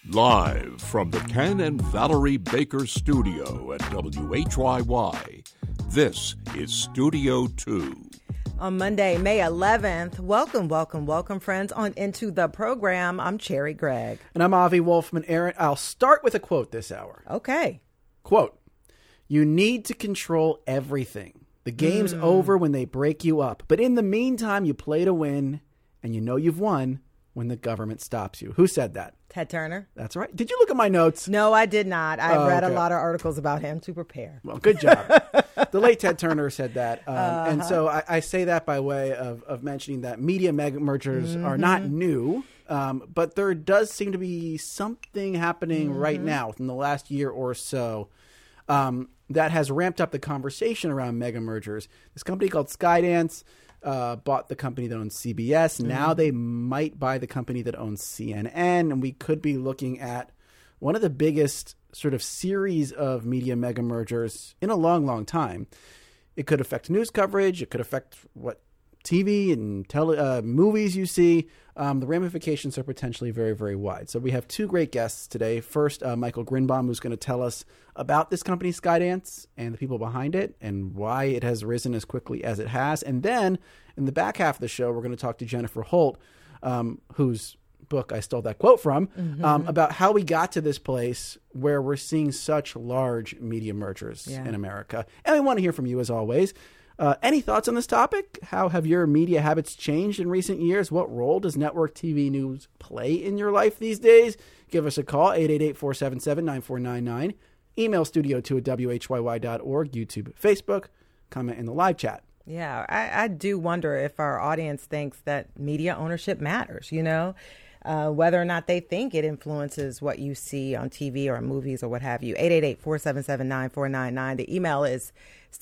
Live from the Ken and Valerie Baker studio at WHYY, this is Studio 2. On Monday, May 11th, welcome, friends, on Into the Program. I'm Cherry Gregg. And I'm Avi Wolfman. Aaron, I'll start with a quote this hour. Okay. Quote, "You need to control everything. The game's over when they break you up. But in the meantime, you play to win, and you know you've won when the government stops you." Who said that? Ted Turner. That's right. Did you look at my notes? No, I did not. I read a lot of articles about him to prepare. Well, good job. The late Ted Turner said that. And so I say that by way of mentioning that media mega mergers are not new, but there does seem to be something happening right now within the last year or so that has ramped up the conversation around mega mergers. This company called Skydance bought the company that owns CBS. Now they might buy the company that owns CNN, and we could be looking at one of the biggest sort of series of media mega mergers in a long, long time. It could affect news coverage. It could affect what TV and movies you see. The ramifications are potentially very, very wide. So we have two great guests today. First, Michael Grinbaum, who's going to tell us about this company, Skydance, and the people behind it and why it has risen as quickly as it has. And then in the back half of the show, we're going to talk to Jennifer Holt, whose book I stole that quote from, about how we got to this place where we're seeing such large media mergers in America. And we want to hear from you as always. Any thoughts on this topic? How have your media habits changed in recent years? What role does network TV news play in your life these days? Give us a call, 888-477-9499. Email studio2@whyy.org, YouTube, Facebook. Comment in the live chat. Yeah, I do wonder if our audience thinks that media ownership matters, whether or not they think it influences what you see on TV or movies or what have you. 888-477-9499. The email is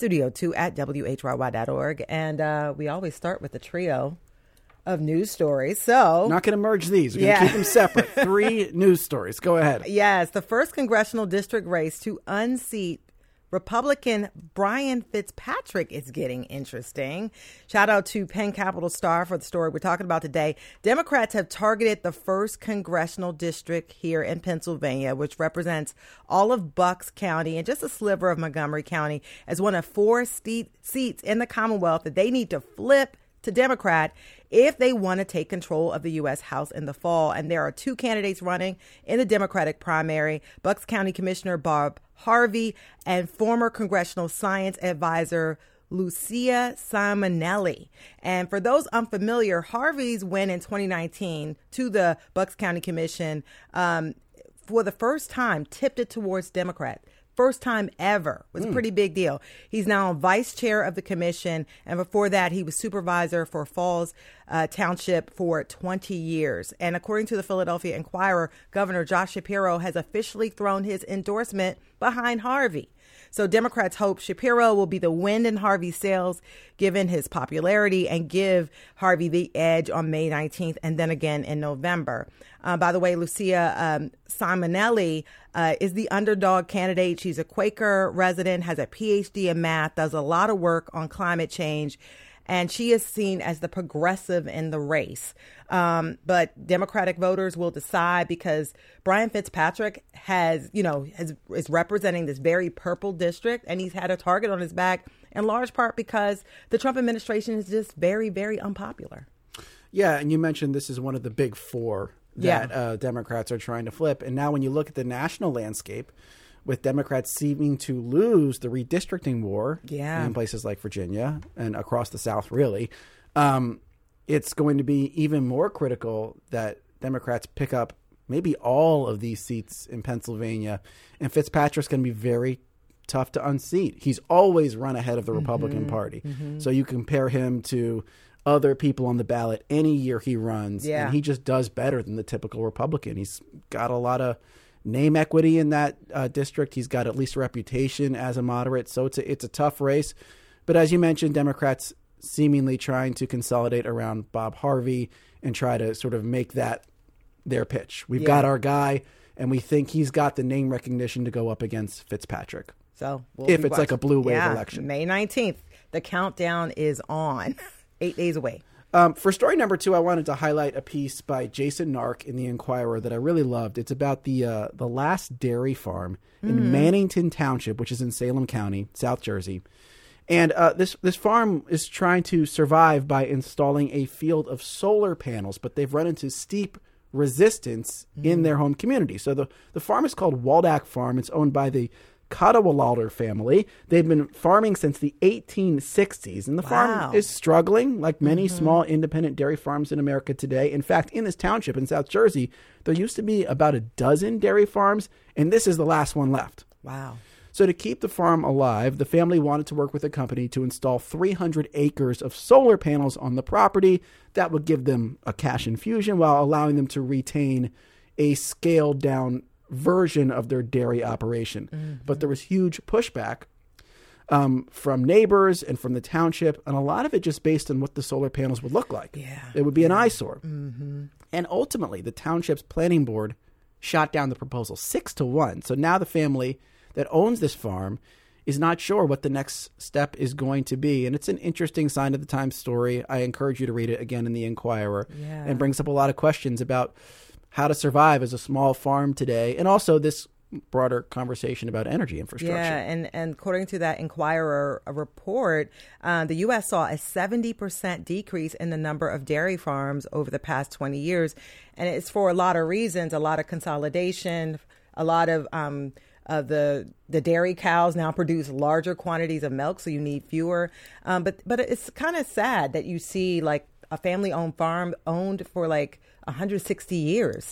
studio2@whyy.org. And we always start with the trio of news stories. So not going to merge these. We're going to keep them separate. 3 news stories. Go ahead. Yes, the first congressional district race to unseat Republican Brian Fitzpatrick is getting interesting. Shout out to Penn Capital Star for the story we're talking about today. Democrats have targeted the first congressional district here in Pennsylvania, which represents all of Bucks County and just a sliver of Montgomery County, as one of 4 seats in the Commonwealth that they need to flip to Democrat if they want to take control of the U.S. House in the fall. And there are 2 candidates running in the Democratic primary, Bucks County Commissioner Bob Harvey and former congressional science advisor Lucia Simonelli. And for those unfamiliar, Harvey's win in 2019 to the Bucks County Commission for the first time tipped it towards Democrat. First time ever. It was a pretty big deal. He's now vice chair of the commission. And before that, he was supervisor for Falls Township for 20 years. And according to the Philadelphia Inquirer, Governor Josh Shapiro has officially thrown his endorsement behind Harvey. So Democrats hope Shapiro will be the wind in Harvey's sails, given his popularity, and give Harvey the edge on May 19th and then again in November. By the way, Lucia Simonelli is the underdog candidate. She's a Quaker resident, has a PhD in math, does a lot of work on climate change, and she is seen as the progressive in the race. But Democratic voters will decide, because Brian Fitzpatrick is representing this very purple district, and he's had a target on his back in large part because the Trump administration is just very, very unpopular. Yeah, and you mentioned this is one of the big 4 that Democrats are trying to flip. And now when you look at the national landscape, with Democrats seeming to lose the redistricting war in places like Virginia and across the South, really, it's going to be even more critical that Democrats pick up maybe all of these seats in Pennsylvania. And Fitzpatrick's going to be very tough to unseat. He's always run ahead of the Republican Party. So you compare him to other people on the ballot any year he runs, and he just does better than the typical Republican. He's got a lot of name equity in that district. He's got at least a reputation as a moderate. So it's a tough race. But as you mentioned, Democrats seemingly trying to consolidate around Bob Harvey and try to sort of make that their pitch. We've got our guy, and we think he's got the name recognition to go up against Fitzpatrick. So if it's like a blue wave election. May 19th, the countdown is on. 8 days away. For story number 2, I wanted to highlight a piece by Jason Nark in the Inquirer that I really loved. It's about the last dairy farm in Mannington Township, which is in Salem County, South Jersey. And this farm is trying to survive by installing a field of solar panels, but they've run into steep resistance in their home community. So the farm is called Waldack Farm. It's owned by the Cadwallader family. They've been farming since the 1860s, and the farm is struggling like many small independent dairy farms in America today. In fact, in this township in South Jersey, there used to be about a dozen dairy farms, and this is the last one left. Wow. So to keep the farm alive, the family wanted to work with a company to install 300 acres of solar panels on the property. That would give them a cash infusion while allowing them to retain a scaled down version of their dairy operation. But there was huge pushback from neighbors and from the township, and a lot of it just based on what the solar panels would look like. Yeah. It would be an eyesore. And ultimately, the township's planning board shot down the proposal 6-1. So now the family that owns this farm is not sure what the next step is going to be. And it's an interesting sign of the times story. I encourage you to read it again in the Inquirer. And brings up a lot of questions about how to survive as a small farm today, and also this broader conversation about energy infrastructure. Yeah, and according to that Inquirer report, the U.S. saw a 70% decrease in the number of dairy farms over the past 20 years. And it's for a lot of reasons, a lot of consolidation, a lot of the dairy cows now produce larger quantities of milk, so you need fewer. But it's kind of sad that you see like a family-owned farm owned for like 160 years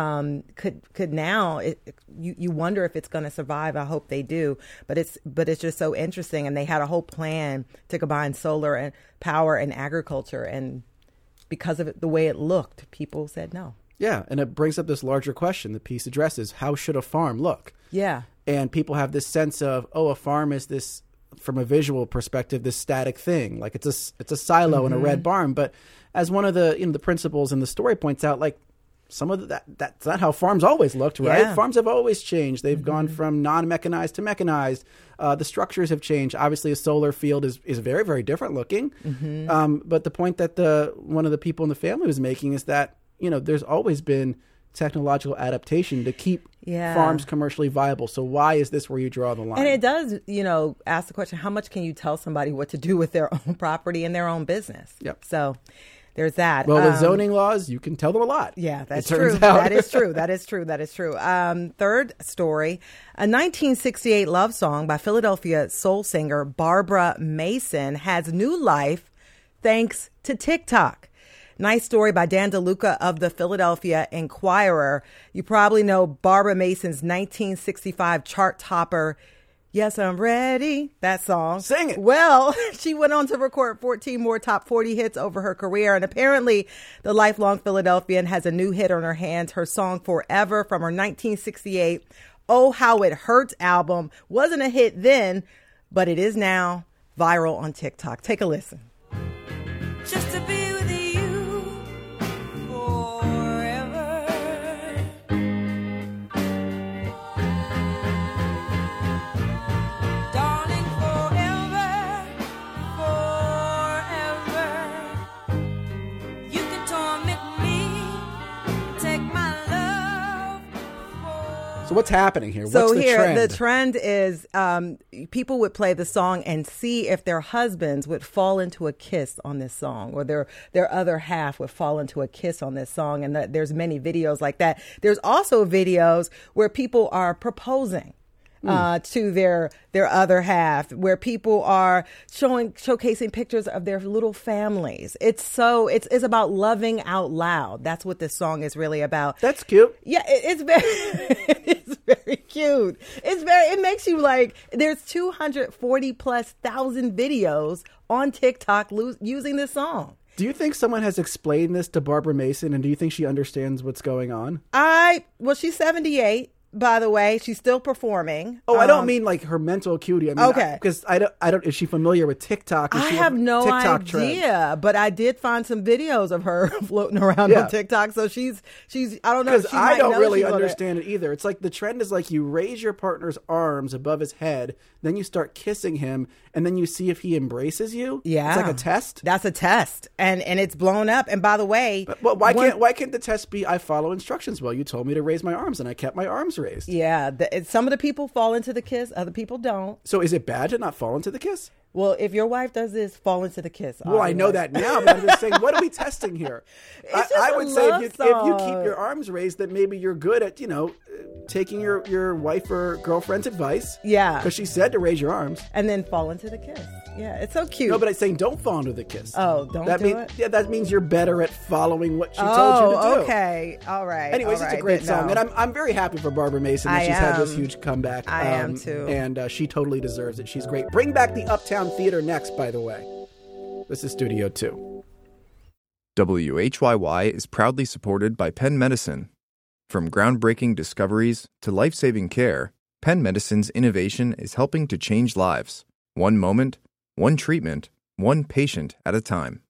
could now you wonder if it's going to survive. I hope they do, but it's just so interesting. And they had a whole plan to combine solar and power and agriculture, and because of the way it looked, people said no. Yeah, and it brings up this larger question the piece addresses: how should a farm look? Yeah, and people have this sense of, a farm is this, from a visual perspective, this static thing, like it's a silo in a red barn. But as one of the the principals in the story points out, like some of that's not how farms always looked, right? Yeah. Farms have always changed. They've gone from non-mechanized to mechanized. The structures have changed. Obviously, a solar field is very, very different looking. But the point that one of the people in the family was making is that there's always been technological adaptation to keep farms commercially viable. So why is this where you draw the line? And it does, ask the question, how much can you tell somebody what to do with their own property and their own business? Yep. So there's that. Well, with zoning laws, you can tell them a lot. Yeah, that's true. That is true. That is true. That is true. Third story, a 1968 love song by Philadelphia soul singer Barbara Mason has new life thanks to TikTok. Nice story by Dan DeLuca of the Philadelphia Inquirer. You probably know Barbara Mason's 1965 chart topper, Yes, I'm Ready, that song. Sing it. Well, she went on to record 14 more top 40 hits over her career. And apparently the lifelong Philadelphian has a new hit on her hands. Her song Forever from her 1968 Oh How It Hurts album wasn't a hit then, but it is now viral on TikTok. Take a listen. Just to be with you forever. Darling, forever, forever. You can torment me, take my love. So what's happening here? What's So the here, trend? the trend is people would play the song and see if their husbands would fall into a kiss on this song, or their other half would fall into a kiss on this song. And there's many videos like that. There's also videos where people are proposing to their other half, where people are showcasing pictures of their little families. It's about loving out loud. That's what this song is really about. That's cute. Yeah, it's very it's very cute. It makes you like, there's 240 plus thousand videos on TikTok using this song. Do you think someone has explained this to Barbara Mason, and do you think she understands what's going on? She's 78. by the way. She's still performing. Oh, I don't mean like her mental acuity. I mean, okay. Because I don't. Is she familiar with TikTok? I have no TikTok idea, trend? but I did find some videos of her floating around on TikTok. So she's. I don't know. Because I don't really understand it either. It's like the trend is like you raise your partner's arms above his head, then you start kissing him, and then you see if he embraces you. Yeah, it's like a test. That's a test, and it's blown up. And by the way, but why can't the test be I follow instructions? Well, you told me to raise my arms, and I kept my arms raised. Yeah, some of the people fall into the kiss, other people don't. So is it bad to not fall into the kiss? Well, if your wife does this, fall into the kiss. Well, I know that now, but I'm just saying, what are we testing here? I would say if you keep your arms raised, that maybe you're good at, taking your wife or girlfriend's advice. Yeah. Because she said to raise your arms. And then fall into the kiss. Yeah, it's so cute. No, but I'm saying don't fall into the kiss. Oh, don't it? Yeah, that means you're better at following what she told you to do. Okay. All right. Anyways, it's a great song. And I'm very happy for Barbara Mason that she's had this huge comeback. I am too. And she totally deserves it. She's great. Bring back the Uptown Theater next, by the way. This is Studio 2. WHYY is proudly supported by Penn Medicine. From groundbreaking discoveries to life-saving care, Penn Medicine's innovation is helping to change lives. One moment, one treatment, one patient at a time.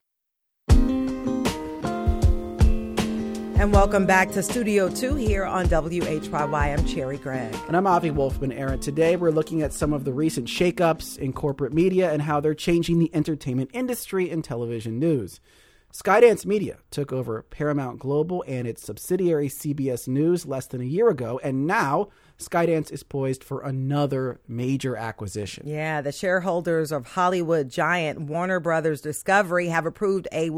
And welcome back to Studio 2 here on WHYY. I'm Cherry Gregg. And I'm Avi Wolfman Aaron. Today we're looking at some of the recent shakeups in corporate media and how they're changing the entertainment industry and television news. Skydance Media took over Paramount Global and its subsidiary CBS News less than a year ago, and now Skydance is poised for another major acquisition. Yeah, the shareholders of Hollywood giant Warner Brothers Discovery have approved a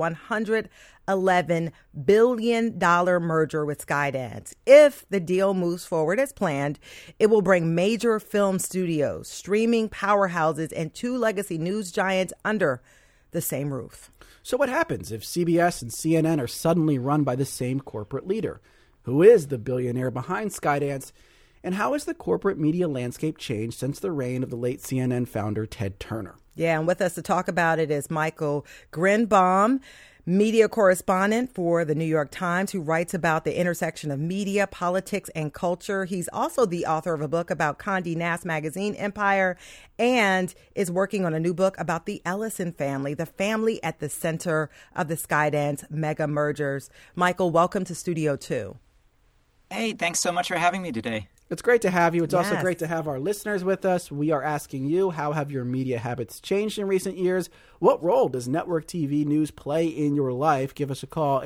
$111 billion merger with Skydance. If the deal moves forward as planned, it will bring major film studios, streaming powerhouses, and two legacy news giants under the same roof. So what happens if CBS and CNN are suddenly run by the same corporate leader? Who is the billionaire behind Skydance? And how has the corporate media landscape changed since the reign of the late CNN founder Ted Turner? Yeah, and with us to talk about it is Michael Grinbaum, media correspondent for the New York Times, who writes about the intersection of media, politics, and culture. He's also the author of a book about Condé Nast Magazine empire and is working on a new book about the Ellison family, the family at the center of the Skydance mega mergers. Michael, welcome to Studio 2. Hey, thanks so much for having me today. It's great to have you. It's also Yes. great to have our listeners with us. We are asking you, how have your media habits changed in recent years? What role does network TV news play in your life? Give us a call,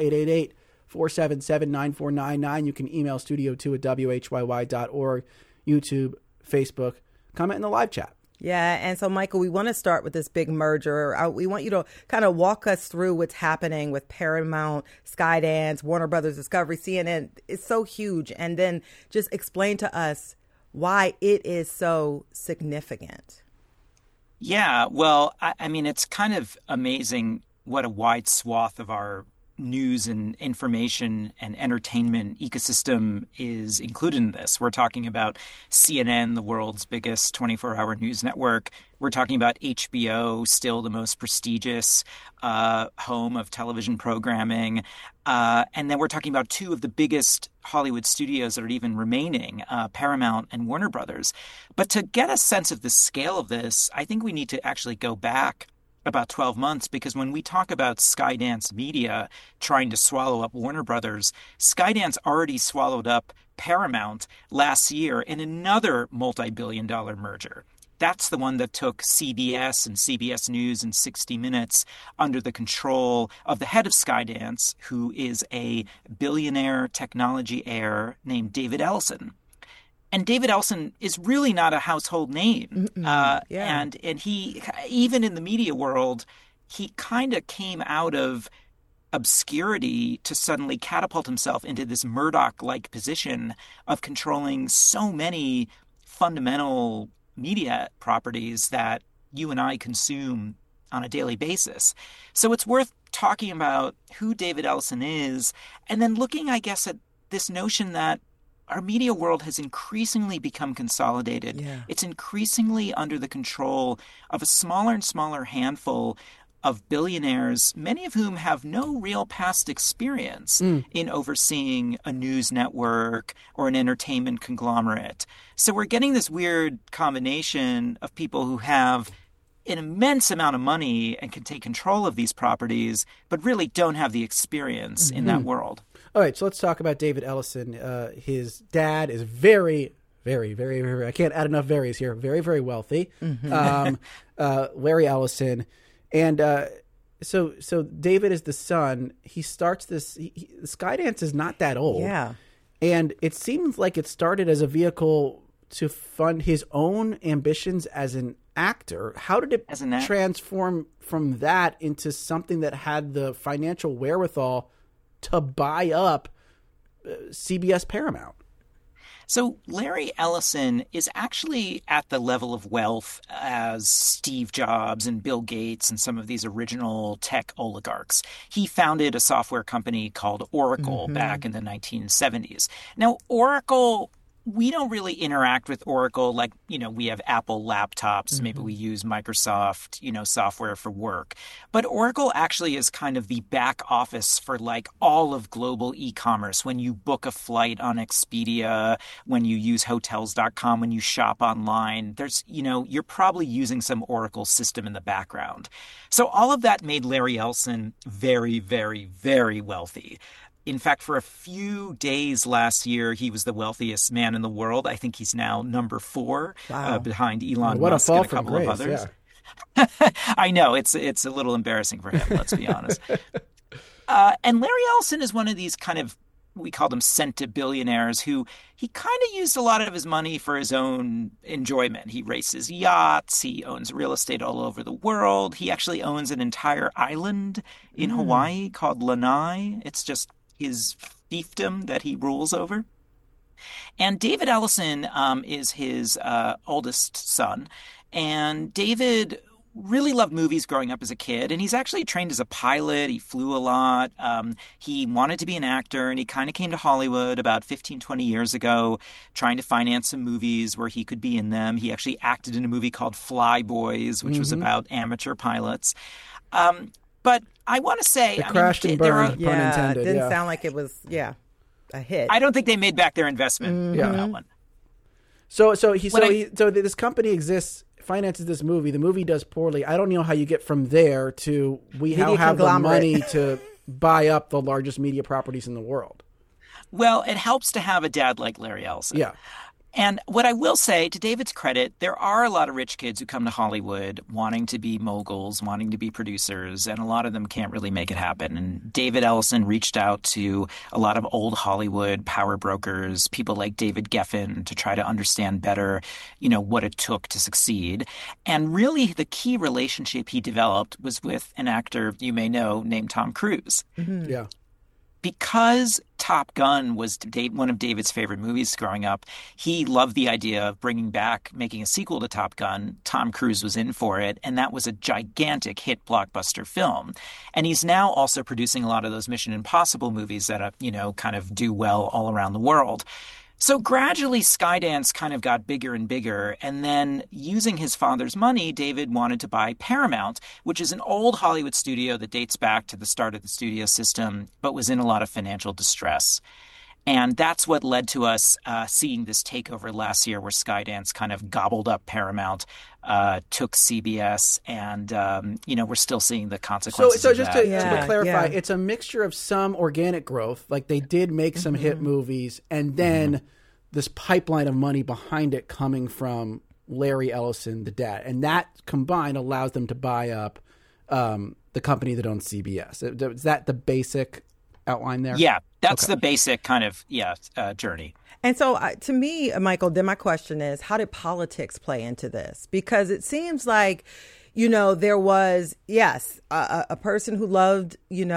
888-477-9499. You can email studio2@whyy.org, YouTube, Facebook. Comment in the live chat. Yeah, and so, Michael, we want to start with this big merger. We want you to kind of walk us through what's happening with Paramount, Skydance, Warner Brothers Discovery, CNN. It's so huge. And then just explain to us why it is so significant. Yeah, well, I mean, it's kind of amazing what a wide swath of our news and information and entertainment ecosystem is included in this. We're talking about CNN, the world's biggest 24-hour news network. We're talking about HBO, still the most prestigious home of television programming. And then we're talking about two of the biggest Hollywood studios that are even remaining, Paramount and Warner Brothers. But to get a sense of the scale of this, I think we need to actually go back about 12 months, because when we talk about Skydance Media trying to swallow up Warner Brothers, Skydance already swallowed up Paramount last year in another multi-billion-dollar merger. That's the one that took CBS and CBS News and 60 Minutes under the control of the head of Skydance, who is a billionaire technology heir named David Ellison. And David Ellison is really not a household name. And he, even in the media world, he kind of came out of obscurity to suddenly catapult himself into this Murdoch-like position of controlling so many fundamental media properties that you and I consume on a daily basis. So it's worth talking about who David Ellison is, and then looking, I guess, at this notion that our media world has increasingly become consolidated. Yeah. It's increasingly under the control of a smaller and smaller handful of billionaires, many of whom have no real past experience in overseeing a news network or an entertainment conglomerate. So we're getting this weird combination of people who have an immense amount of money and can take control of these properties, but really don't have the experience in that world. All right, so let's talk about David Ellison. His dad is very, very, very, very, I can't add enough very's here, very, very wealthy. Larry Ellison. And so David is the son. He starts this. Skydance is not that old. Yeah. And it seems like it started as a vehicle to fund his own ambitions as an actor. How did it transform from that into something that had the financial wherewithal to buy up CBS Paramount? So Larry Ellison is actually at the level of wealth as Steve Jobs and Bill Gates and some of these original tech oligarchs. He founded a software company called Oracle back in the 1970s. Now, Oracle, we don't really interact with Oracle like, we have Apple laptops. Maybe we use Microsoft, software for work. But Oracle actually is kind of the back office for like all of global e-commerce. When you book a flight on Expedia, when you use Hotels.com, when you shop online, there's, you're probably using some Oracle system in the background. So all of that made Larry Ellison very, very, very wealthy. In fact, for a few days last year, he was the wealthiest man in the world. I think he's now number 4 behind Elon Musk and a couple of others. Yeah. I know. It's a little embarrassing for him, let's be honest. And Larry Ellison is one of these kind of, we call them centibillionaires, who he kind of used a lot of his money for his own enjoyment. He races yachts. He owns real estate all over the world. He actually owns an entire island in Hawaii called Lanai. It's just his fiefdom that he rules over. And David Ellison is his oldest son. And David really loved movies growing up as a kid. And he's actually trained as a pilot. He flew a lot. He wanted to be an actor. And he kind of came to Hollywood about 15, 20 years ago, trying to finance some movies where he could be in them. He actually acted in a movie called Fly Boys, which was about amateur pilots. But I want to say, it crashed and burned, pun intended. It didn't sound like it was, a hit. I don't think they made back their investment on that one. So this company exists, finances this movie. The movie does poorly. I don't know how you get from there to we now have the money to buy up the largest media properties in the world. Well, it helps to have a dad like Larry Ellison. Yeah. And what I will say, to David's credit, there are a lot of rich kids who come to Hollywood wanting to be moguls, wanting to be producers, and a lot of them can't really make it happen. And David Ellison reached out to a lot of old Hollywood power brokers, people like David Geffen, to try to understand better, what it took to succeed. And really the key relationship he developed was with an actor you may know named Tom Cruise. Yeah. Because Top Gun was one of David's favorite movies growing up, he loved the idea of making a sequel to Top Gun. Tom Cruise was in for it, and that was a gigantic hit blockbuster film. And he's now also producing a lot of those Mission Impossible movies that, kind of do well all around the world. So gradually, Skydance kind of got bigger and bigger, and then using his father's money, David wanted to buy Paramount, which is an old Hollywood studio that dates back to the start of the studio system, but was in a lot of financial distress. And that's what led to us seeing this takeover last year where Skydance kind of gobbled up Paramount, took CBS, and, we're still seeing the consequences so of just that. to clarify, it's a mixture of some organic growth, like they did make some hit movies, and then this pipeline of money behind it coming from Larry Ellison, the dad. And that combined allows them to buy up the company that owns CBS. Is that the basic outline there? Yeah, that's the basic kind of, journey. And so to me, Michael, then my question is, how did politics play into this? Because it seems like, there was, yes, a person who loved,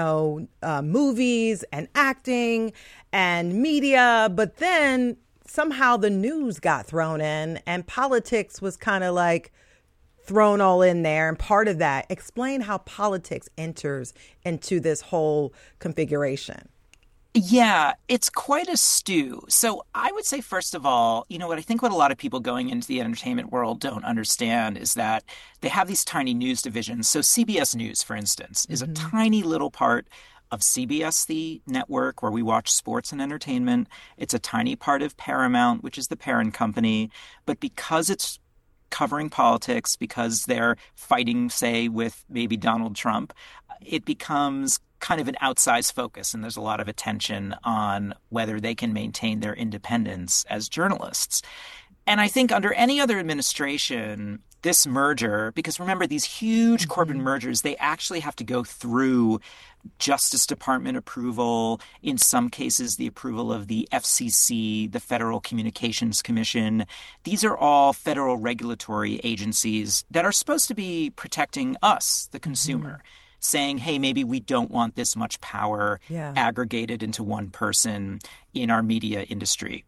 movies and acting and media, but then somehow the news got thrown in and politics was kind of like thrown all in there. And part of that, explain how politics enters into this whole configuration. Yeah, it's quite a stew. So I would say, first of all, what a lot of people going into the entertainment world don't understand is that they have these tiny news divisions. So CBS News, for instance, is a tiny little part of CBS, the network where we watch sports and entertainment. It's a tiny part of Paramount, which is the parent company. But because it's covering politics, because they're fighting, say, with maybe Donald Trump, it becomes kind of an outsized focus, and there's a lot of attention on whether they can maintain their independence as journalists. And I think under any other administration, this merger, because remember, these huge corporate mergers, they actually have to go through Justice Department approval, in some cases the approval of the FCC, the Federal Communications Commission. These are all federal regulatory agencies that are supposed to be protecting us, the consumer. Saying, hey, maybe we don't want this much power aggregated into one person in our media industry.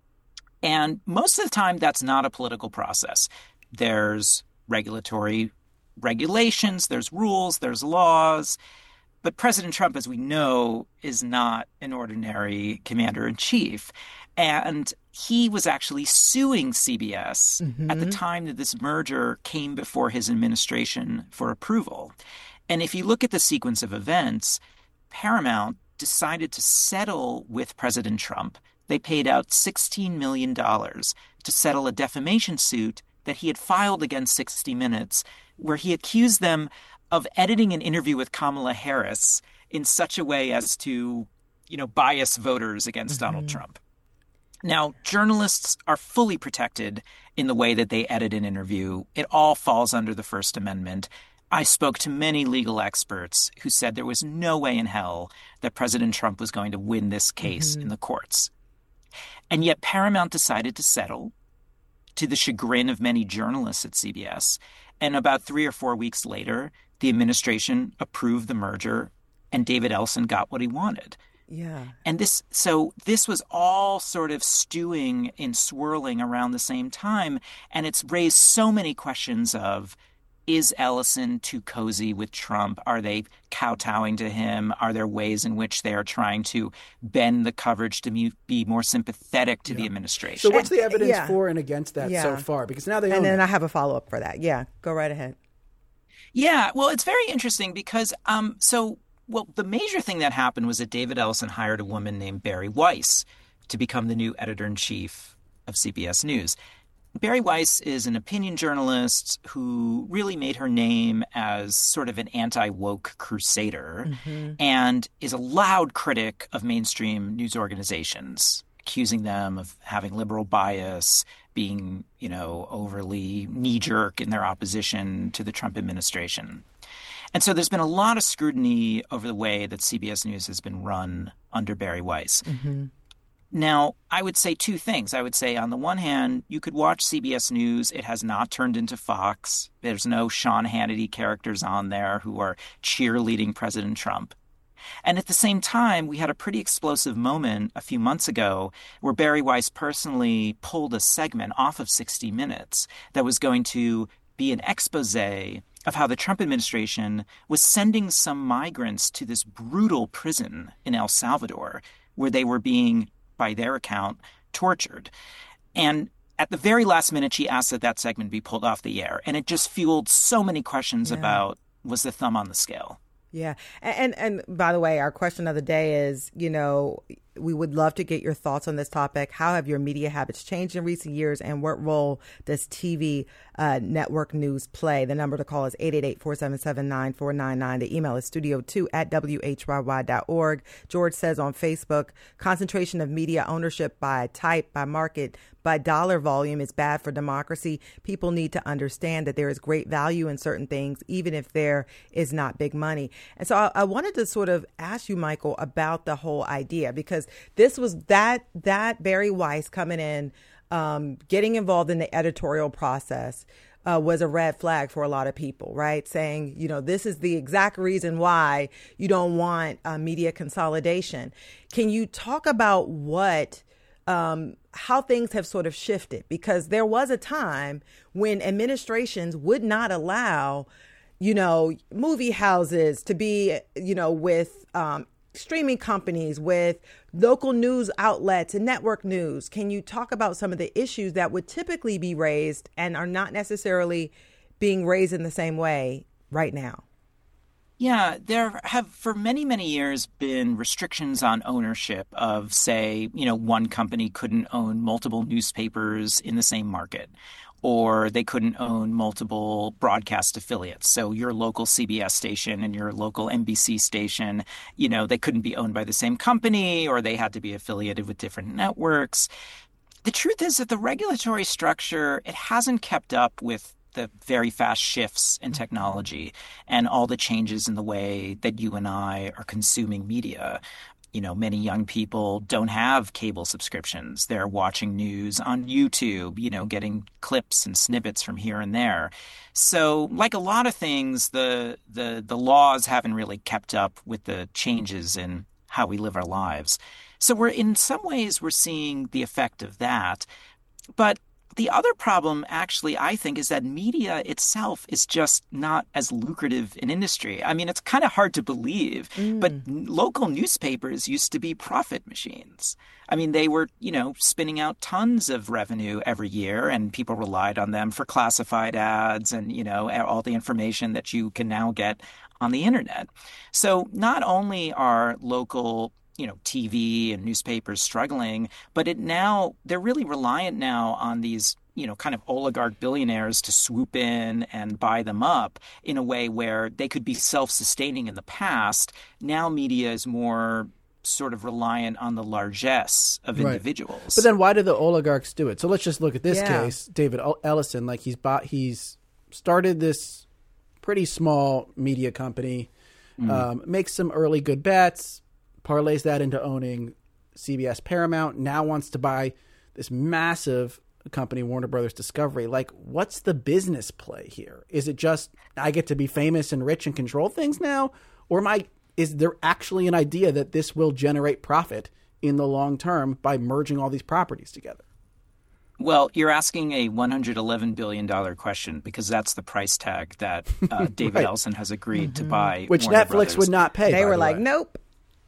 And most of the time, that's not a political process. There's regulatory regulations, there's rules, there's laws. But President Trump, as we know, is not an ordinary commander-in-chief. And he was actually suing CBS at the time that this merger came before his administration for approval. And if you look at the sequence of events, Paramount decided to settle with President Trump. They paid out $16 million to settle a defamation suit that he had filed against 60 Minutes, where he accused them of editing an interview with Kamala Harris in such a way as to, bias voters against Donald Trump. Now, journalists are fully protected in the way that they edit an interview. It all falls under the First Amendment. I spoke to many legal experts who said there was no way in hell that President Trump was going to win this case in the courts. And yet Paramount decided to settle, to the chagrin of many journalists at CBS. And about 3 or 4 weeks later, the administration approved the merger and David Ellison got what he wanted. Yeah. And this was all sort of stewing and swirling around the same time. And it's raised so many questions of, is Ellison too cozy with Trump? Are they kowtowing to him? Are there ways in which they are trying to bend the coverage to be more sympathetic to the administration? So what's the evidence for and against that so far? Because now they own And then it. I have a follow-up for that. Yeah, go right ahead. Yeah, well, it's very interesting because the major thing that happened was that David Ellison hired a woman named Bari Weiss to become the new editor-in-chief of CBS News. Bari Weiss is an opinion journalist who really made her name as sort of an anti-woke crusader and is a loud critic of mainstream news organizations, accusing them of having liberal bias, being, overly knee-jerk in their opposition to the Trump administration. And so there's been a lot of scrutiny over the way that CBS News has been run under Bari Weiss. Now, I would say two things. I would say, on the one hand, you could watch CBS News. It has not turned into Fox. There's no Sean Hannity characters on there who are cheerleading President Trump. And at the same time, we had a pretty explosive moment a few months ago where Bari Weiss personally pulled a segment off of 60 Minutes that was going to be an expose of how the Trump administration was sending some migrants to this brutal prison in El Salvador where they were being, by their account, tortured. And at the very last minute, she asked that segment be pulled off the air. And it just fueled so many questions about, was the thumb on the scale? Yeah. And by the way, our question of the day is, we would love to get your thoughts on this topic. How have your media habits changed in recent years, and what role does TV network news play? The number to call is 888-477-9499. The email is studio2@whyy.org. George says on Facebook, concentration of media ownership by type, by market, by dollar volume is bad for democracy. People need to understand that there is great value in certain things, even if there is not big money. And so I wanted to sort of ask you, Michael, about the whole idea, because this was that Bari Weiss coming in, getting involved in the editorial process was a red flag for a lot of people, right? Saying, this is the exact reason why you don't want media consolidation. Can you talk about how things have sort of shifted? Because there was a time when administrations would not allow, movie houses to be, with streaming companies, with local news outlets and network news. Can you talk about some of the issues that would typically be raised and are not necessarily being raised in the same way right now? Yeah, there have for many, many years been restrictions on ownership of, say, one company couldn't own multiple newspapers in the same market, or they couldn't own multiple broadcast affiliates. So your local CBS station and your local NBC station, they couldn't be owned by the same company, or they had to be affiliated with different networks. The truth is that the regulatory structure, it hasn't kept up with the very fast shifts in technology and all the changes in the way that you and I are consuming media. Many young people don't have cable subscriptions. They're watching news on YouTube, getting clips and snippets from here and there. So like a lot of things, the laws haven't really kept up with the changes in how we live our lives. So in some ways, we're seeing the effect of that. But the other problem, actually, I think, is that media itself is just not as lucrative an industry. I mean, it's kind of hard to believe, but local newspapers used to be profit machines. I mean, they were, spinning out tons of revenue every year, and people relied on them for classified ads and, all the information that you can now get on the internet. So not only are local TV and newspapers struggling, but they're really reliant now on these, kind of oligarch billionaires to swoop in and buy them up in a way where they could be self-sustaining in the past. Now media is more sort of reliant on the largesse of individuals. But then why do the oligarchs do it? So let's just look at this case. David Ellison, like he's started this pretty small media company, makes some early good bets, parlays that into owning CBS Paramount, now wants to buy this massive company, Warner Brothers Discovery. Like, what's the business play here? Is it just, I get to be famous and rich and control things now? Or is there actually an idea that this will generate profit in the long term by merging all these properties together? Well, you're asking a $111 billion question, because that's the price tag that David Ellison has agreed to buy. Which Warner Netflix Brothers would not pay. They were like, nope.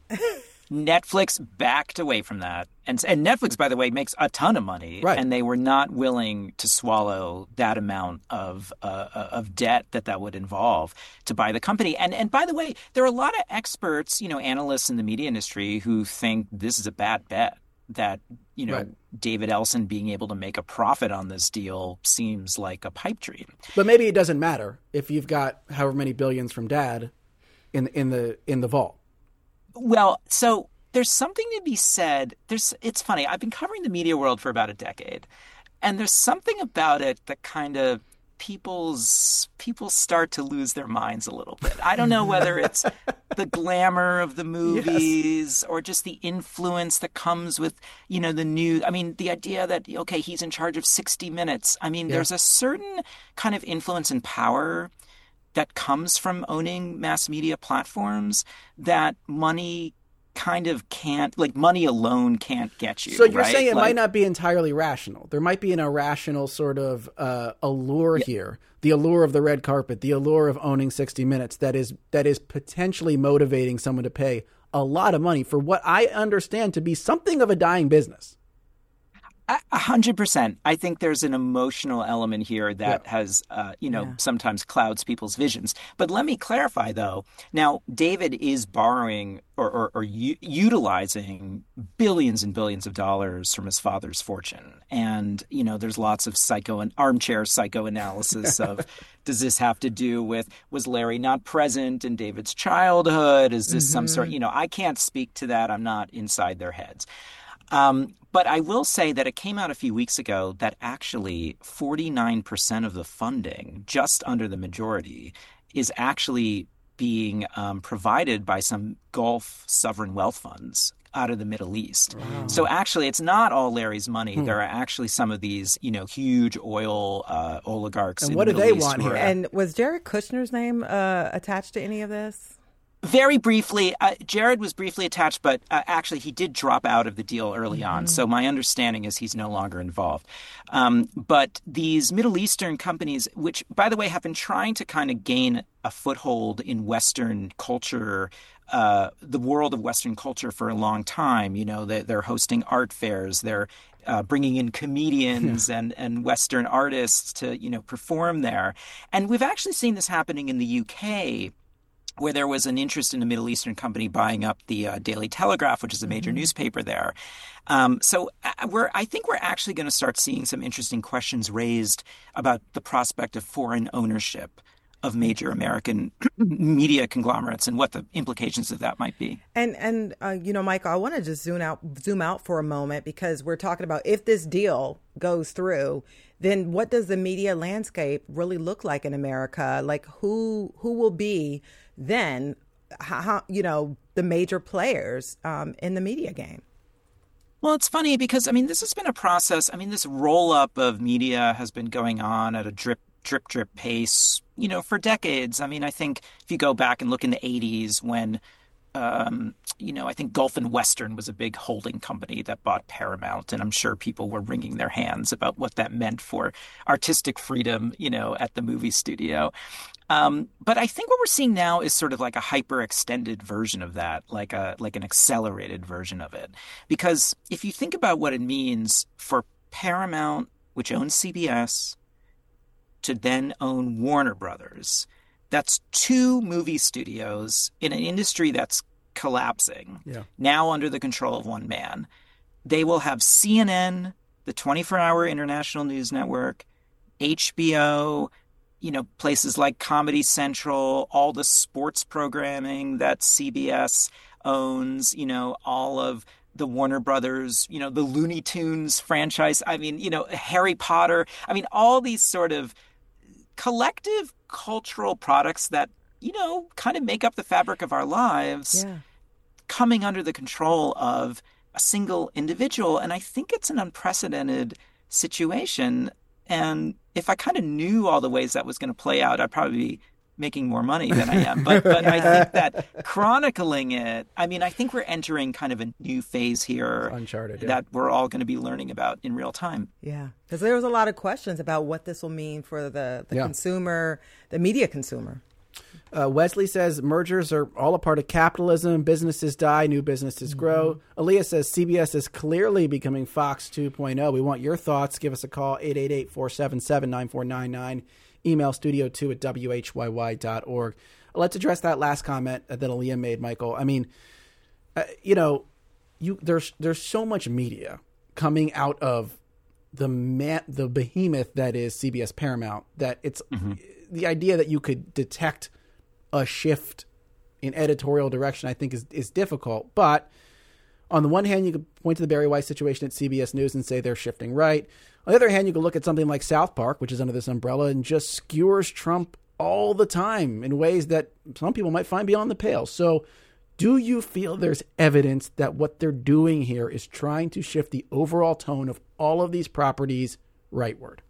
Netflix backed away from that. And Netflix, by the way, makes a ton of money. Right. And they were not willing to swallow that amount of debt that would involve to buy the company. And by the way, there are a lot of experts, analysts in the media industry who think this is a bad bet, that, David Ellison being able to make a profit on this deal seems like a pipe dream. But maybe it doesn't matter if you've got however many billions from dad in the vault. Well, so there's something to be said. It's funny. I've been covering the media world for about a decade, and there's something about it that kind of people start to lose their minds a little bit. I don't know whether it's the glamour of the movies or just the influence that comes with, the news. I mean, the idea that, okay, he's in charge of 60 Minutes. I mean, there's a certain kind of influence and power that comes from owning mass media platforms that money kind of can't, like money alone can't get you. So you're right? saying it might not be entirely rational. There might be an irrational sort of allure here, the allure of the red carpet, the allure of owning 60 Minutes that is potentially motivating someone to pay a lot of money for what I understand to be something of a dying business. 100%. I think there's an emotional element here that has, sometimes clouds people's visions. But let me clarify, though. Now, David is borrowing or utilizing billions and billions of dollars from his father's fortune. And, there's lots of armchair psychoanalysis of, does this have to do with, was Larry not present in David's childhood? Is this some sort, I can't speak to that. I'm not inside their heads. But I will say that it came out a few weeks ago that actually 49% of the funding, just under the majority, is actually being provided by some Gulf sovereign wealth funds out of the Middle East. Wow. So actually, it's not all Larry's money. There are actually some of these, huge oil oligarchs. And in what the do Middle they East want here? And was Jared Kushner's name attached to any of this? Very briefly, Jared was briefly attached, but actually he did drop out of the deal early on. So my understanding is he's no longer involved. But these Middle Eastern companies, which, by the way, have been trying to kind of gain a foothold in Western culture the world of Western culture for a long time. You know, they're hosting art fairs. They're bringing in comedians and Western artists to, you know, perform there. And we've actually seen this happening in the UK, where there was an interest in a Middle Eastern company buying up the Daily Telegraph, which is a major newspaper there. So I think we're actually going to start seeing some interesting questions raised about the prospect of foreign ownership of major American media conglomerates and what the implications of that might be. And you know, Michael, I want to just zoom out for a moment, because we're talking about, if this deal goes through, then what does the media landscape really look like in America? Like, who will be then, how, you know, the major players in the media game? Well, it's funny because, I mean, this has been a process. I mean, this roll-up of media has been going on at a drip pace, you know, for decades. I mean, I think if you go back and look in the 80s when, you know, I think Gulf and Western was a big holding company that bought Paramount, and I'm sure people were wringing their hands about what that meant for artistic freedom, you know, at the movie studio. But I think what we're seeing now is sort of like a hyper-extended version of that, like an accelerated version of it. Because if you think about what it means for Paramount, which owns CBS, to then own Warner Brothers, that's two movie studios in an industry that's collapsing, now under the control of one man. They will have CNN, the 24-hour international news network, HBO, you know, places like Comedy Central, all the sports programming that CBS owns, you know, all of the Warner Brothers, you know, the Looney Tunes franchise. I mean, you know, Harry Potter. I mean, all these sort of collective cultural products that, you know, kind of make up the fabric of our lives, coming under the control of a single individual. And I think it's an unprecedented situation. And if I kind of knew all the ways that was going to play out, I'd probably be making more money than I am. But I think that chronicling it, I mean, I think we're entering kind of a new phase here. Uncharted, that we're all going to be learning about in real time. Yeah, because there was a lot of questions about what this will mean for the consumer, the media consumer. Wesley says mergers are all a part of capitalism. Businesses die, new businesses grow. Aaliyah says CBS is clearly becoming Fox 2.0. We want your thoughts. Give us a call, 888-477-9499. Email studio2@whyy.org. Let's address that last comment that Aaliyah made, Michael. I mean, you know, there's so much media coming out of the behemoth that is CBS Paramount that it's the idea that you could detect a shift in editorial direction, I think, is difficult. But on the one hand, you could point to the Barry Weiss situation at CBS News and say they're shifting right. On the other hand, you could look at something like South Park, which is under this umbrella, and just skewers Trump all the time in ways that some people might find beyond the pale. So do you feel there's evidence that what they're doing here is trying to shift the overall tone of all of these properties rightward?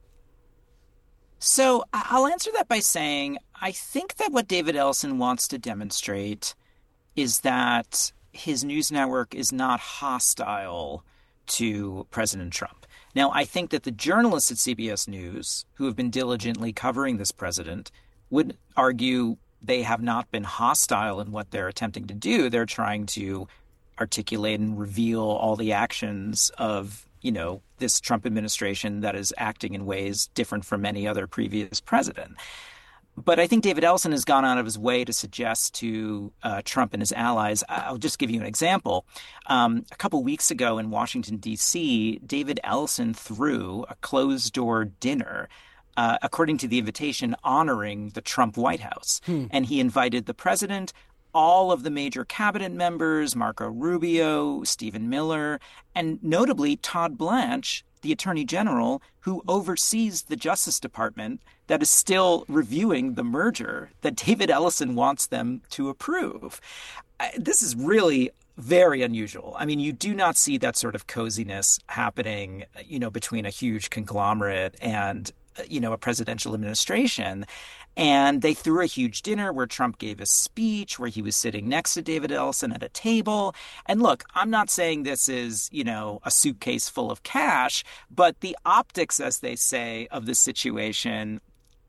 So I'll answer that by saying I think that what David Ellison wants to demonstrate is that his news network is not hostile to President Trump. Now, I think that the journalists at CBS News who have been diligently covering this president would argue they have not been hostile in what they're attempting to do. They're trying to articulate and reveal all the actions of, you know, this Trump administration that is acting in ways different from any other previous president. But I think David Ellison has gone out of his way to suggest to Trump and his allies. I'll just give you an example. A couple weeks ago in Washington, D.C., David Ellison threw a closed-door dinner, according to the invitation, honoring the Trump White House. And he invited the president, all of the major cabinet members, Marco Rubio, Stephen Miller, and notably Todd Blanche, the Attorney General, who oversees the Justice Department that is still reviewing the merger that David Ellison wants them to approve. This is really very unusual. I mean, you do not see that sort of coziness happening, you know, between a huge conglomerate and, you know, a presidential administration. And they threw a huge dinner where Trump gave a speech where he was sitting next to David Ellison at a table. And look, I'm not saying this is, you know, a suitcase full of cash, but the optics, as they say, of the situation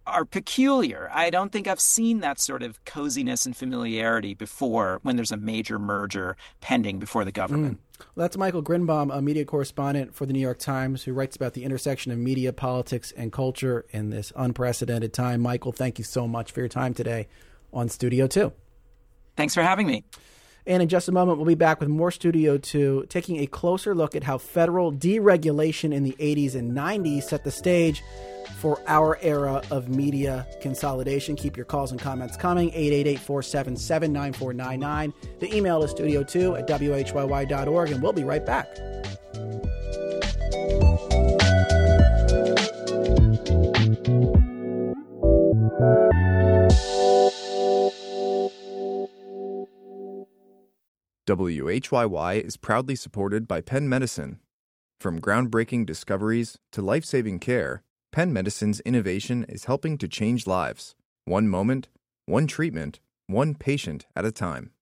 are peculiar. I don't think I've seen that sort of coziness and familiarity before when there's a major merger pending before the government. Well, that's Michael Grinbaum, a media correspondent for the New York Times, who writes about the intersection of media, politics, and culture in this unprecedented time. Michael, thank you so much for your time today on Studio 2. Thanks for having me. And in just a moment, we'll be back with more Studio 2, taking a closer look at how federal deregulation in the 80s and 90s set the stage for our era of media consolidation. Keep your calls and comments coming, 888-477-9499. The email is studio2@whyy.org, and we'll be right back. WHYY is proudly supported by Penn Medicine. From groundbreaking discoveries to life-saving care, Penn Medicine's innovation is helping to change lives. One moment, one treatment, one patient at a time.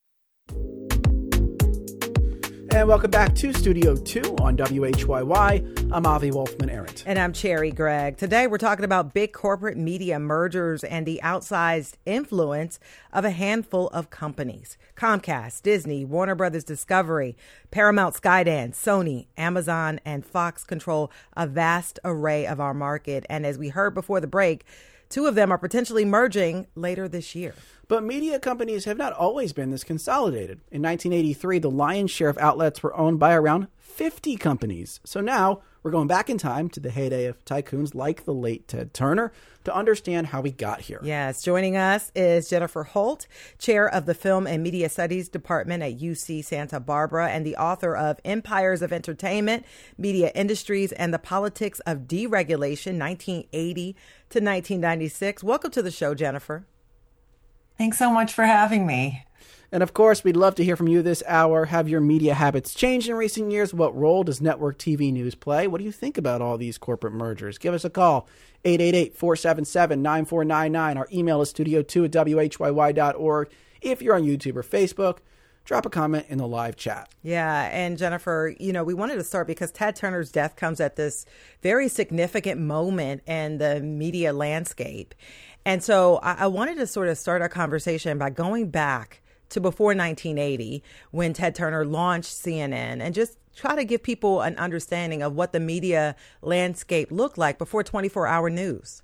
And welcome back to Studio 2 on WHYY. I'm Avi Wolfman-Arent. And I'm Cherry Gregg. Today we're talking about big corporate media mergers and the outsized influence of a handful of companies. Comcast, Disney, Warner Brothers Discovery, Paramount, Skydance, Sony, Amazon, and Fox control a vast array of our market. And as we heard before the break, two of them are potentially merging later this year. But media companies have not always been this consolidated. In 1983, the lion's share of outlets were owned by around 50 companies. So now we're going back in time to the heyday of tycoons like the late Ted Turner to understand how we got here. Yes, joining us is Jennifer Holt, chair of the Film and Media Studies Department at UC Santa Barbara and the author of Empires of Entertainment, Media Industries, and the Politics of Deregulation, 1980 to 1996. Welcome to the show, Jennifer. Thanks so much for having me. And of course, we'd love to hear from you this hour. Have your media habits changed in recent years? What role does network TV news play? What do you think about all these corporate mergers? Give us a call, 888-477-9499. Our email is studio2@whyy.org. If you're on YouTube or Facebook, drop a comment in the live chat. Yeah, and Jennifer, we wanted to start because Ted Turner's death comes at this very significant moment in the media landscape. And so I wanted to sort of start our conversation by going back to before 1980 when Ted Turner launched CNN and just try to give people an understanding of what the media landscape looked like before 24-hour news.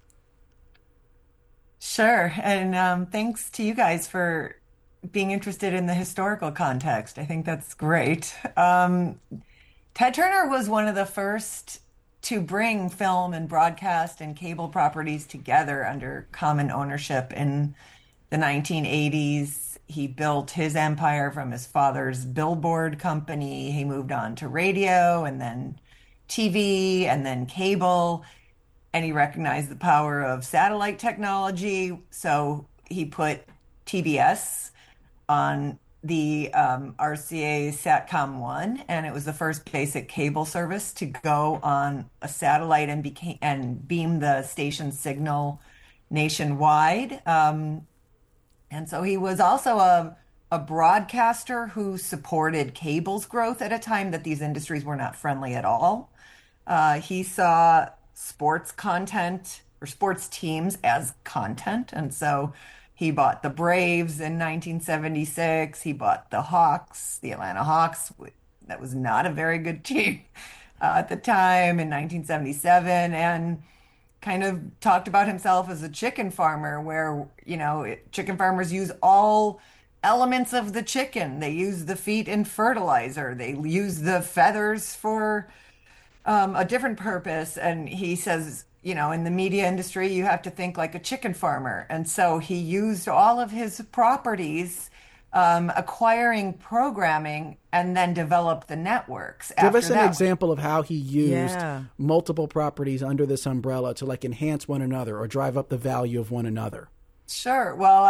Sure. And thanks to you guys for being interested in the historical context. I think that's great. Ted Turner was one of the first to bring film and broadcast and cable properties together under common ownership in the 1980s. He built his empire from his father's billboard company. He moved on to radio and then TV and then cable. And he recognized the power of satellite technology. So he put TBS on the RCA Satcom 1, and it was the first basic cable service to go on a satellite and beam the station signal nationwide. And so he was also a broadcaster who supported cable's growth at a time that these industries were not friendly at all. He saw sports content or sports teams as content, and so he bought the Braves in 1976. He bought the Hawks, the Atlanta Hawks. That was not a very good team at the time in 1977, and kind of talked about himself as a chicken farmer where, chicken farmers use all elements of the chicken. They use the feet in fertilizer. They use the feathers for a different purpose. And he says, in the media industry, you have to think like a chicken farmer. And so he used all of his properties, acquiring programming, and then developed the networks. Give us an example of how he used multiple properties under this umbrella to enhance one another or drive up the value of one another. Sure. Well,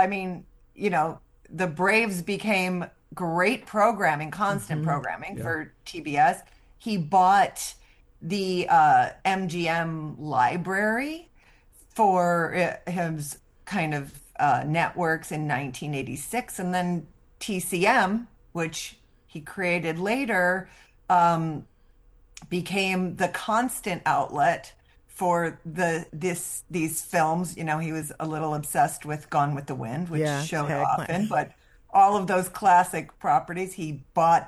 the Braves became great programming, constant programming for TBS. He bought the MGM library for his kind of networks in 1986, and then TCM, which he created later, became the constant outlet for these films. You know, he was a little obsessed with Gone with the Wind, which showed often, but all of those classic properties. He bought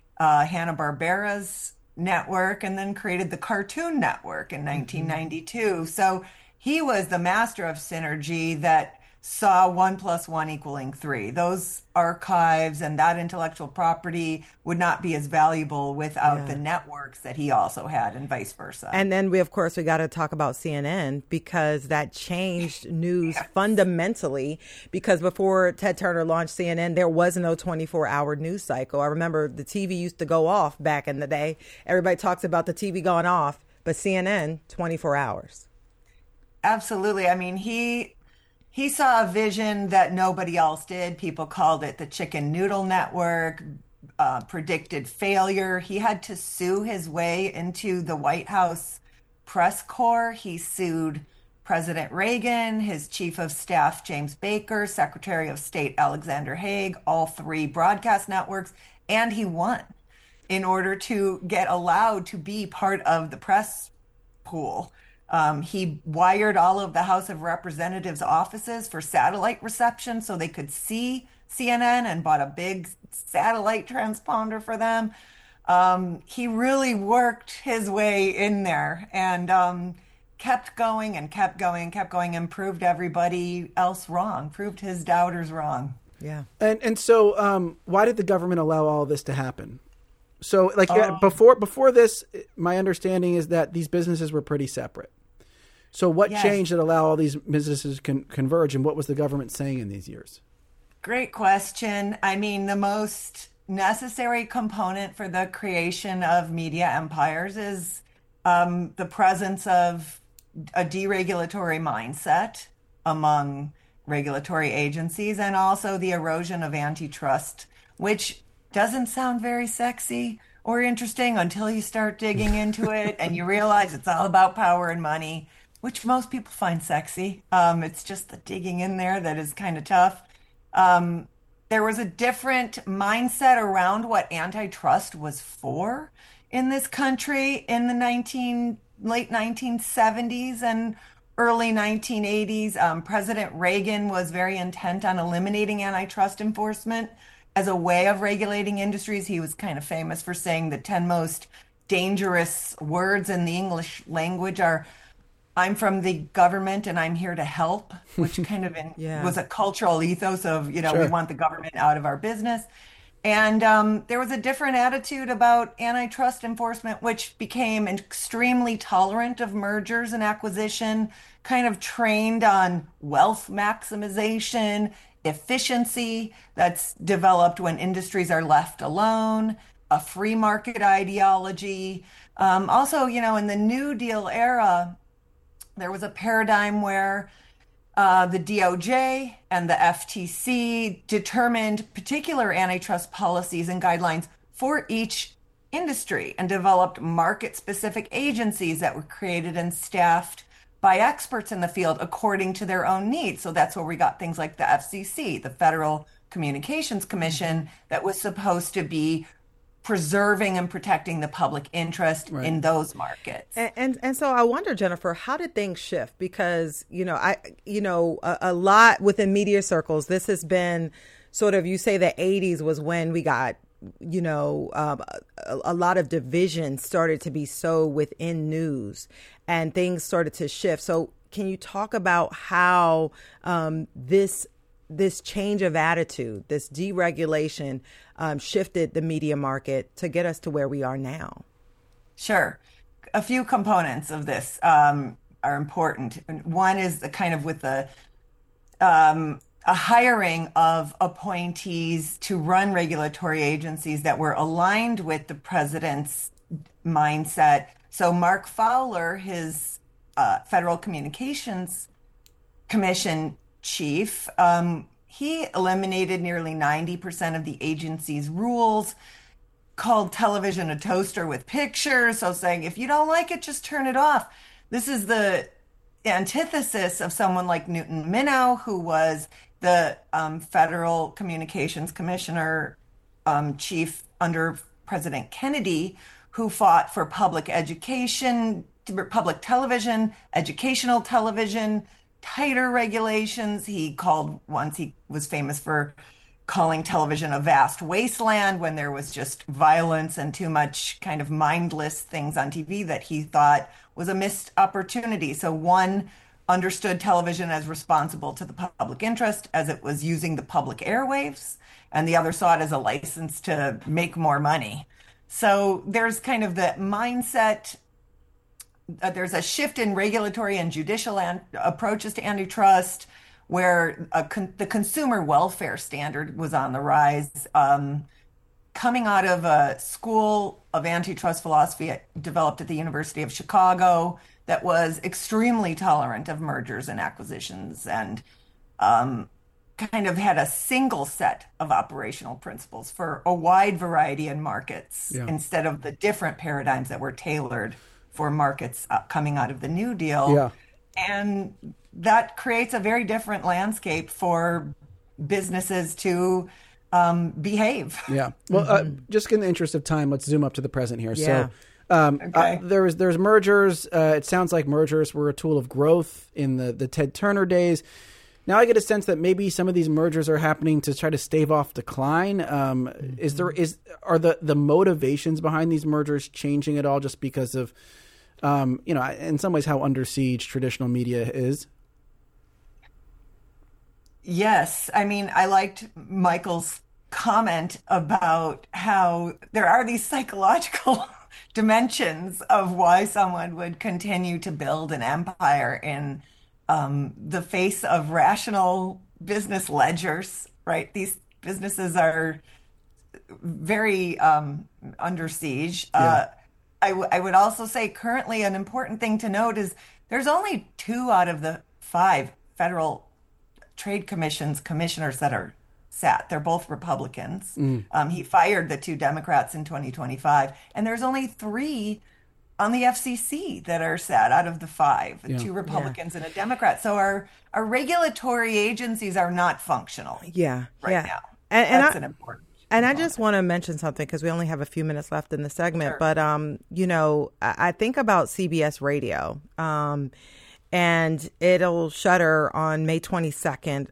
Hanna-Barbera's network and then created the Cartoon Network in 1992. So he was the master of synergy that saw 1 + 1 = 3. Those archives and that intellectual property would not be as valuable without the networks that he also had, and vice versa. And then we got to talk about CNN, because that changed news fundamentally. Because before Ted Turner launched CNN, there was no 24-hour news cycle. I remember the TV used to go off back in the day. Everybody talks about the TV going off, but CNN, 24 hours. Absolutely. I mean, he saw a vision that nobody else did. People called it the chicken noodle network, predicted failure. He had to sue his way into the White House press corps. He sued President Reagan, his chief of staff, James Baker, Secretary of State, Alexander Haig, all three broadcast networks, and he won in order to get allowed to be part of the press pool. He wired all of the House of Representatives offices for satellite reception so they could see CNN, and bought a big satellite transponder for them. He really worked his way in there, and kept going and kept going and kept going, and proved everybody else wrong, proved his doubters wrong. Yeah. And so why did the government allow all this to happen? So before this, my understanding is that these businesses were pretty separate. So what changed that allowed all these businesses converge, and what was the government saying in these years? Great question. I mean, the most necessary component for the creation of media empires is the presence of a deregulatory mindset among regulatory agencies, and also the erosion of antitrust, which doesn't sound very sexy or interesting until you start digging into it and you realize it's all about power and money, which most people find sexy. It's just the digging in there that is kind of tough. There was a different mindset around what antitrust was for in this country in the late 1970s and early 1980s. President Reagan was very intent on eliminating antitrust enforcement as a way of regulating industries. He was kind of famous for saying the 10 most dangerous words in the English language are, "I'm from the government and I'm here to help," which kind of was a cultural ethos of, we want the government out of our business. And there was a different attitude about antitrust enforcement, which became extremely tolerant of mergers and acquisition, kind of trained on wealth maximization, efficiency that's developed when industries are left alone, a free market ideology. Also, in the New Deal era, there was a paradigm where the DOJ and the FTC determined particular antitrust policies and guidelines for each industry and developed market-specific agencies that were created and staffed by experts in the field according to their own needs. So that's where we got things like the FCC, the Federal Communications Commission, that was supposed to be preserving and protecting the public interest in those markets. And so I wonder, Jennifer, how did things shift? Because, a lot within media circles, this has been sort of, you say the 80s was when we got, a lot of division started to be sowed within news and things started to shift. So can you talk about how this change of attitude, this deregulation, shifted the media market to get us to where we are now? Sure. A few components of this are important. One is the kind of with the a hiring of appointees to run regulatory agencies that were aligned with the president's mindset. So Mark Fowler, his Federal Communications Commission chief, he eliminated nearly 90% of the agency's rules, called television a toaster with pictures. So saying, if you don't like it, just turn it off. This is the antithesis of someone like Newton Minow, who was the Federal Communications Commissioner chief under President Kennedy, who fought for public education public television, educational television, tighter regulations. He was famous for calling television a vast wasteland when there was just violence and too much kind of mindless things on TV that he thought was a missed opportunity. So one understood television as responsible to the public interest as it was using the public airwaves, and the other saw it as a license to make more money. So there's kind of the mindset. There's a shift in regulatory and judicial approaches to antitrust, where the consumer welfare standard was on the rise. Coming out of a school of antitrust philosophy developed at the University of Chicago that was extremely tolerant of mergers and acquisitions, and kind of had a single set of operational principles for a wide variety in markets, instead of the different paradigms that were tailored for markets coming out of the New Deal. Yeah. And that creates a very different landscape for businesses to behave. Yeah. Well, just in the interest of time, let's zoom up to the present here. Yeah. So Okay. there's mergers. It sounds like mergers were a tool of growth in the Ted Turner days. Now I get a sense that maybe some of these mergers are happening to try to stave off decline. Are the motivations behind these mergers changing at all, just because of in some ways how under siege traditional media is? Yes. I mean, I liked Michael's comment about how there are these psychological dimensions of why someone would continue to build an empire in the face of rational business ledgers, right? These businesses are very under siege. Yeah. I would also say currently an important thing to note is there's only 2 out of the 5 federal trade commissioners that are sat. They're both Republicans. He fired the 2 Democrats in 2025, and there's only 3 on the FCC that are sat out of the 5, 2 Republicans and a Democrat. So our regulatory agencies are not functional right now. And that's an important. And I just want to mention something because we only have a few minutes left in the segment. Sure. But, I think about CBS Radio, and it'll shutter on May 22nd.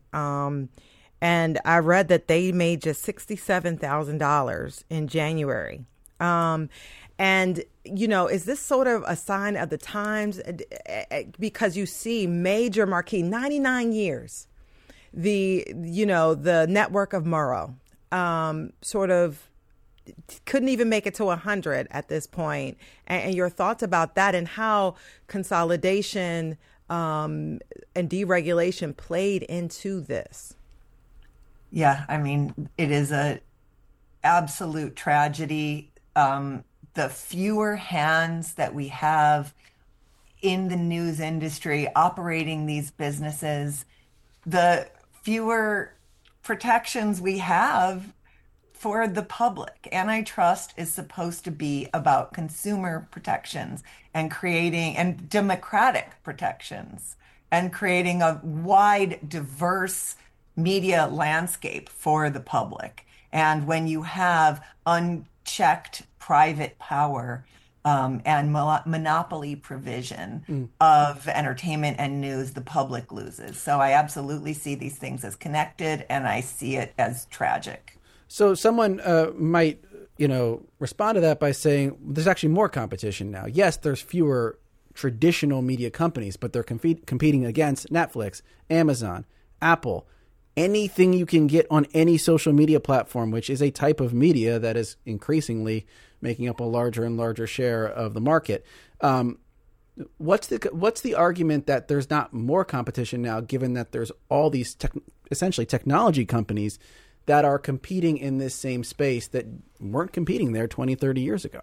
And I read that they made just $67,000 in January. And, is this sort of a sign of the times? Because you see major marquee, 99 years, the network of Murrow. Sort of couldn't even make it to 100 at this point. And your thoughts about that and how consolidation and deregulation played into this. Yeah, I mean, it is a absolute tragedy. The fewer hands that we have in the news industry operating these businesses, the fewer protections we have for the public. Antitrust is supposed to be about consumer protections and creating and democratic protections and creating a wide, diverse media landscape for the public. And when you have unchecked private power and monopoly provision of entertainment and news, the public loses. So I absolutely see these things as connected, and I see it as tragic. So someone might, respond to that by saying there's actually more competition now. Yes, there's fewer traditional media companies, but they're competing against Netflix, Amazon, Apple, anything you can get on any social media platform, which is a type of media that is increasingly making up a larger and larger share of the market. What's the argument that there's not more competition now, given that there's all these essentially technology companies that are competing in this same space that weren't competing there 20, 30 years ago?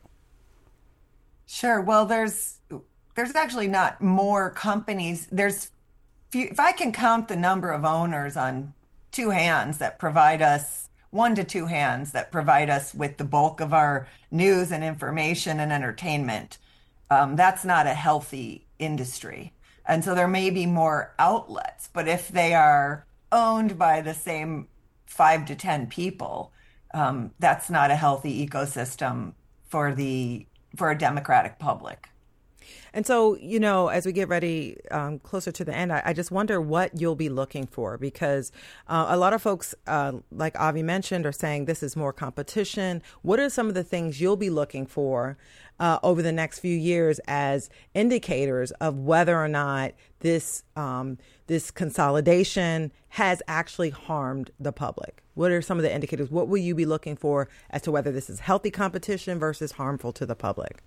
Sure. Well, there's actually not more companies. If I can count the number of owners on 2 hands that provide us 1 to 2 hands that provide us with the bulk of our news and information and entertainment, that's not a healthy industry. And so there may be more outlets, but if they are owned by the same 5 to 10 people, that's not a healthy ecosystem for a democratic public. And so, as we get ready closer to the end, I just wonder what you'll be looking for, because a lot of folks, like Avi mentioned, are saying this is more competition. What are some of the things you'll be looking for over the next few years as indicators of whether or not this consolidation has actually harmed the public? What are some of the indicators? What will you be looking for as to whether this is healthy competition versus harmful to the public?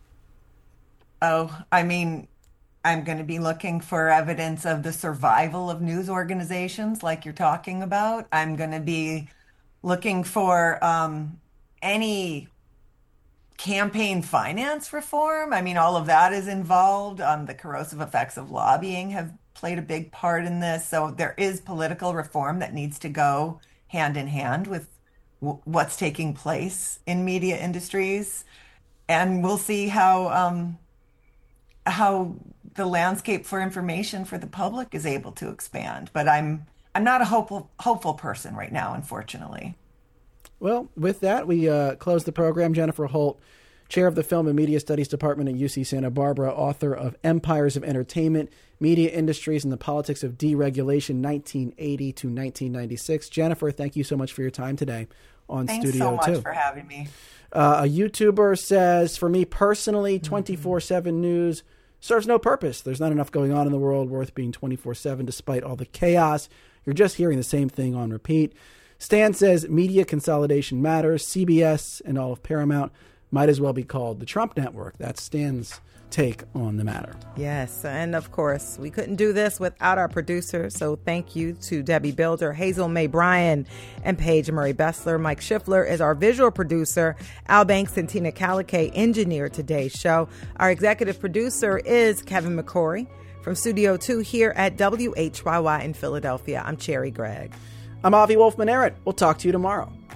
Oh, I mean, I'm going to be looking for evidence of the survival of news organizations like you're talking about. I'm going to be looking for any campaign finance reform. I mean, all of that is involved. The corrosive effects of lobbying have played a big part in this. So there is political reform that needs to go hand in hand with what's taking place in media industries. And we'll see how the landscape for information for the public is able to expand. But I'm not a hopeful person right now, unfortunately. Well, with that, we close the program. Jennifer Holt, chair of the Film and Media Studies Department at UC Santa Barbara, author of Empires of Entertainment, Media Industries and the Politics of Deregulation, 1980 to 1996. Jennifer, thank you so much for your time today on Thanks Studio 2. Thanks so much for having me. A YouTuber says, for me personally, 24/7 news serves no purpose. There's not enough going on in the world worth being 24/7 despite all the chaos. You're just hearing the same thing on repeat. Stan says media consolidation matters. CBS and all of Paramount might as well be called the Trump Network. That's Stan's take on the matter. Yes, and of course, we couldn't do this without our producers, so thank you to Debbie Builder, Hazel May Bryan, and Paige Murray Bessler. Mike Schiffler is our visual producer. Al Banks and Tina Calicay engineered today's show. Our executive producer is Kevin McCory. From Studio 2 here at WHYY in Philadelphia, I'm Cherry Gregg. I'm Avi Wolfman-Arent. We'll talk to you tomorrow.